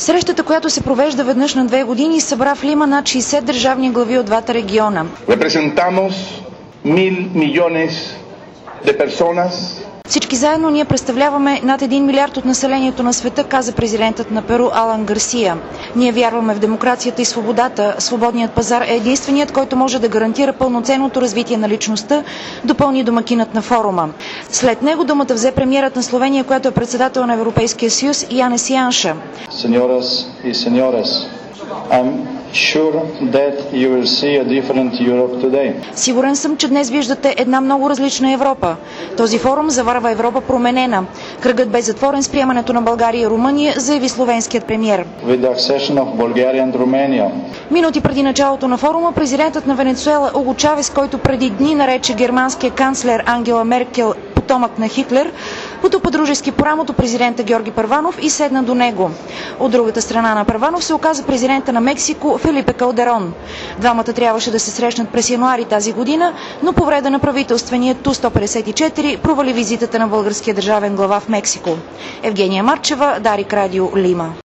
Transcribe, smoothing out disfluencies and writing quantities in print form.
Срещата, която се провежда веднъж на 2 години, събра в Лима над 60 държавни глави от двата региона. Representamos 1.000 millones de personas. Всички заедно ние представляваме над 1 милиард от населението на света, каза президентът на Перу Алан Гарсия. Ние вярваме в демокрацията и свободата. Свободният пазар е единственият, който може да гарантира пълноценното развитие на личността, допълни домакинът на форума. След него думата взе премиерът на Словения, която е председател на Европейския съюз, Янес Янша. Señoras y señores, I'm sure that you will see a different Europe today. Сигурен съм, че днес виждате една много различна Европа. Този форум заварва Европа променена. Кръгът бе затворен с приемането на България и Румъния, заяви словенският премиер. With the accession of Bulgaria and Romania. Минути преди началото на форума, президентът на Венецуела Уго Чавес, който преди дни нарече германския канцлер Ангела Меркел потомък на Хитлер, потупа дружески по рамото президента Георги Първанов и седна до него. От другата страна на Първанов се оказа президента на Мексико Фелипе Калдерон. Двамата трябваше да се срещнат през януари тази година, но по време на правителствения Ту-154 провали визитата на българския държавен глава в Мексико. Евгения Марчева, Дарик Радио, Лима.